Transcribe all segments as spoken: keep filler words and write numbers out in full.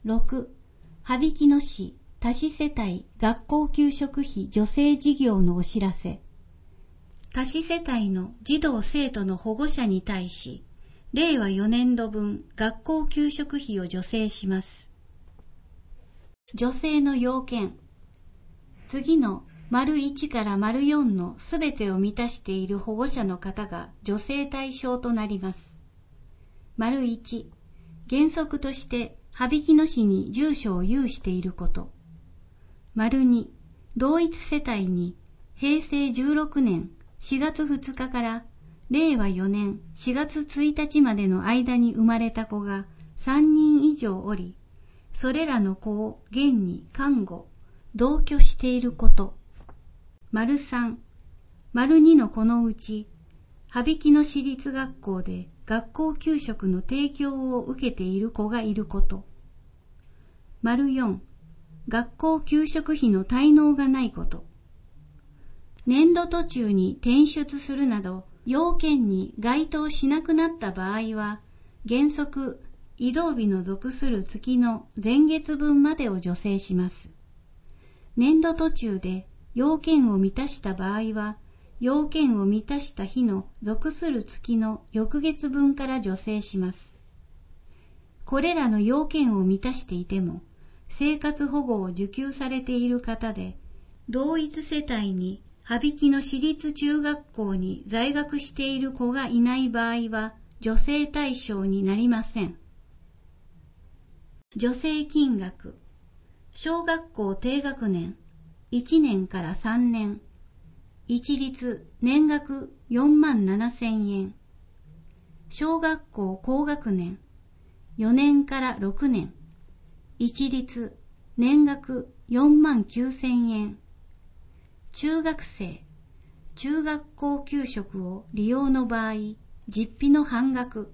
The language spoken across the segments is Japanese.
ろく. 羽曳野市多子世帯学校給食費助成事業のお知らせ。多子世帯の児童生徒の保護者に対し、れいわよねんどぶん学校給食費を助成します。助成の要件。次の丸いちから丸よんのすべてを満たしている保護者の方が助成対象となります。丸いち、原則として羽曳野市に住所を有していること。丸に、同一世帯にへいせいじゅうろくねんしがつふつかかられいわよねんしがつついたちまでの間に生まれた子がさんにん以上おり、それらの子を現に監護、同居していること。丸さん、丸にの子のうち、羽曳野市立学校で学校給食の提供を受けている子がいること。丸よん、学校給食費の滞納がないこと。年度途中に転出するなど、要件に該当しなくなった場合は、原則、異動日の属する月の前月分までを助成します。年度途中で要件を満たした場合は、要件を満たした日の属する月の翌月分から助成します。これらの要件を満たしていても、生活保護を受給されている方で、同一世帯に羽曳野市立中学校に在学している子がいない場合は、助成対象になりません。助成金額。小学校低学年いちねんからさんねん、一律年額よんまんななせんえん。小学校高学年よねんからろくねん、一律年額よんまんきゅうせんえん。中学生、中学校給食を利用の場合、実費の半額。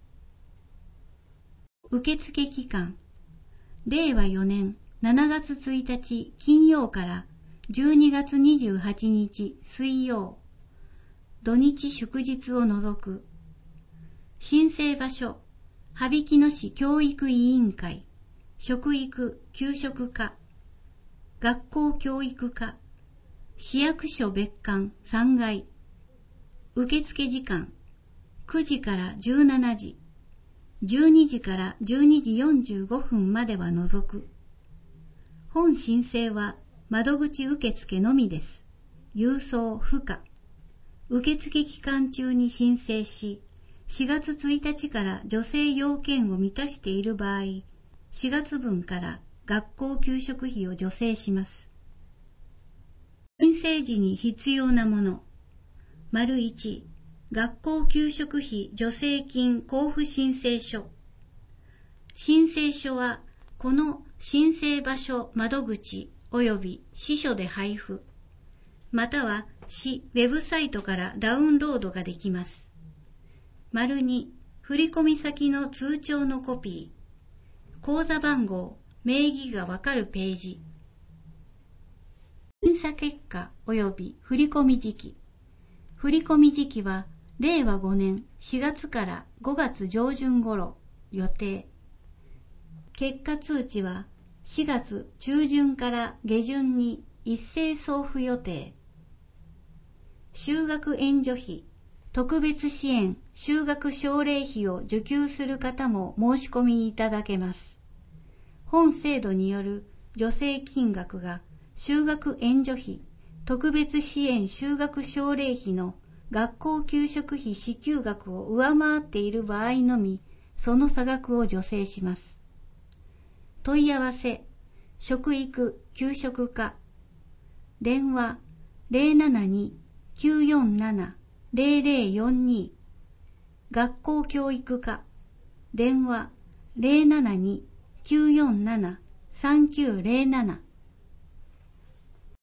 受付期間、れいわよねんしちがつついたち金曜からじゅうにがつにじゅうはちにち水曜、土日祝日を除く。申請場所、羽曳野市教育委員会、食育給食課、学校教育課、市役所別館さんがい。受付時間、くじからじゅうしちじ、じゅうにじからじゅうにじよんじゅうごふんまでは除く。本申請は窓口受付のみです。郵送不可。受付期間中に申請し、しがつついたちから助成要件を満たしている場合、しがつぶんから学校給食費を助成します。申請時に必要なもの。丸いち、学校給食費助成金交付申請書。申請書は、この申請場所窓口及び支所で配布、または市ウェブサイトからダウンロードができます。丸に、振込先の通帳のコピー、口座番号、名義がわかるページ。審査結果及び振込時期。振込時期は、れいわごねんしがつからごがつじょうじゅん頃予定。結果通知はしがつちゅうじゅんから下旬に一斉送付予定。就学援助費、特別支援就学奨励費を受給する方も申し込みいただけます。本制度による助成金額が就学援助費、特別支援就学奨励費の学校給食費支給額を上回っている場合のみ、その差額を助成します。問い合わせ、食育給食課、電話 ゼロななに きゅうよんなな ゼロゼロよんに、学校教育課、電話 ゼロななに きゅうよんなな さんきゅうゼロなな